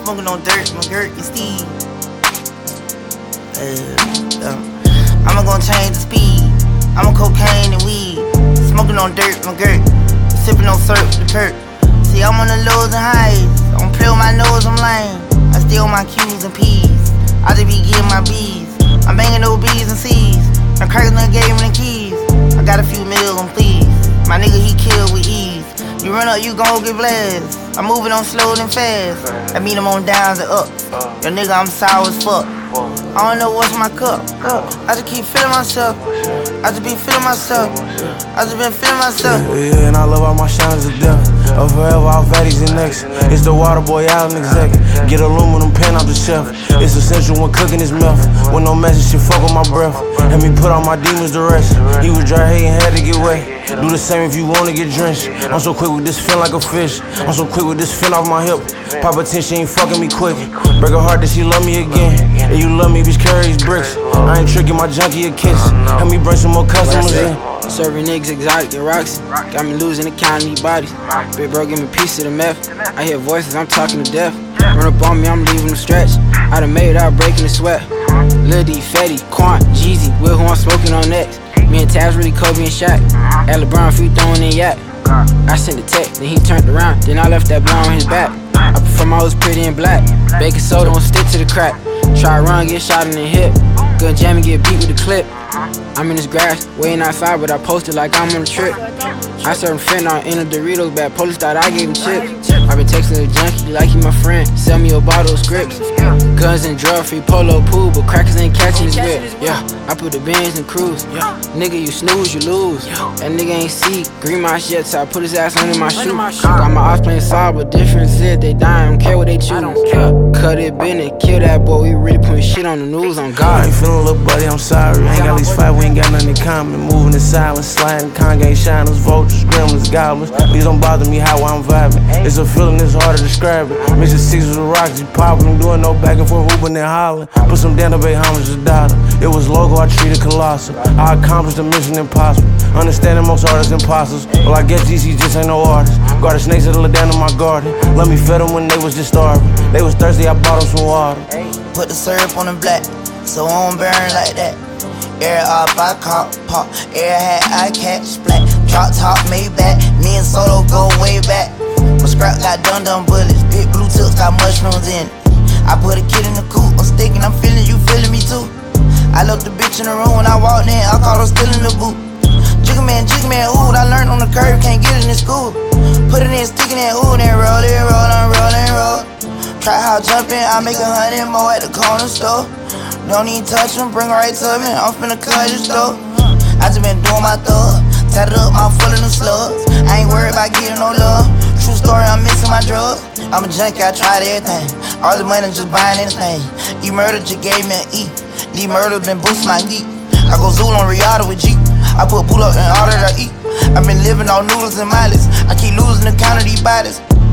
Smoking on dirt, my Gert and Steve. I'ma gon' change the speed. I'm on cocaine and weed. Smoking on dirt, my Gert. Sipping on syrup, the Kurt. See, I'm on the lows and highs. I don't play with my nose, I'm lame. I steal my Q's and P's. I just be getting my B's. I'm banging those B's and C's. My crackers done gave me the keys. I got a few mil on please. My nigga, he killed with ease. You run up, you gon' get blessed. I'm moving on slow and fast. I mean, I'm on downs and ups. Yo, nigga, I'm sour as fuck. I don't know what's my cup. I just keep feeling myself. I just be feeling myself. I just been feeling myself. Yeah, and I love all my shiners to death. Forever, all fatties and next. It's the water boy out and exec. Get aluminum pen out the shelf. It's essential when cooking this meth. With no message, shit fuck with my breath. Had me put all my demons to rest. He was dry hating, had to get wet. Do the same if you wanna get drenched. I'm so quick with this fin like a fish. I'm so quick with this fin off my hip. Pop attention, she ain't fucking me quick. Break her heart that she love me again. And you love me, bitch, carry these bricks. I ain't tricking my junkie a kiss. Help me bring some more customers in. Serving niggas exotic and Roxy. Got me losing the count of these bodies. Big bro, give me a piece of the meth. I hear voices, I'm talking to death. Run up on me, I'm leaving them stretch. I done made it out breaking the sweat. Lil D, Fetty, Quant, Jeezy, Will who I'm smoking on next. Me and Taz really Kobe and Shaq. At LeBron free throwing in yak. I sent the text, then he turned around, then I left that blow on his back. I prefer my hoes pretty and black. Baking soda don't stick to the crack. Try to run, get shot in the hip. Gun jam and get beat with the clip. I'm in this grass, waiting outside, but I posted like I'm on a trip. I served fentanyl in a Doritos bag, police thought I gave him chips. I been texting the junkie like he my friend, sell me a bottle of scripts. Guns and drug free polo pool, but crackers ain't catching his whip. Yeah, I put the Benz in cruise. Nigga, you snooze, you lose. That nigga ain't see green my shit, so I put his ass under my shoe. Got my ops playing solid, but difference is they dying, don't care what they choose. Cut it, bend it, kill that boy, we really putting shit on the news, on God. I ain't feeling little buddy, I'm sorry. Ain't got these five, we ain't got nothing in common. Moving in silence, sliding, Kanye, shiners, vultures, gremlins, goblins. Please don't bother me how I'm vibing. It's a feeling, it's hard to describe it. Mixing sixes with rocks, you popping, doing no back and forth, hooping and hollering. Put some down to pay homage to dollar. It was logo, I treated colossal. I accomplished the mission impossible. Understanding most artists imposters. Well, I guess DC just ain't no artist. Guarded snakes that'll let down in my garden. Let me fed them when they was just starving. They was thirsty, I bought them some water. Put the syrup on the black, so I don't burn like that. Air up, I caught pop. Air hat, I catch splat. Drop top, made back. Me and Solo go way back. My scrap got dum-dum bullets. Big blue tips got mushrooms in it. I put a kid in the coop, I'm sticking, I'm feeling you feeling me too. I looked the bitch in the room when I walked in, I caught her still in the boot. Jigga man, ooh, I learned on the curb, can't get it in school. Put it in, sticking it, ooh, then roll it, roll, I'm rollin', roll. Try how jumping, I make 100 more at the corner store. Don't even touch them, bring her right to me, I'm finna cut this door. I just been doing my thug, tatted up, mouth full of them slugs. I ain't worried about getting no love. True story, I'm missing my drugs. I'm a junkie, I tried everything. All the money just buying anything. E-murder just gave me an E. D-murder been boosting my geek. I go Zool on Riata with Jeep. I put boot up in all that I eat. I been living on noodles and mileage. I keep losing the count of these bodies.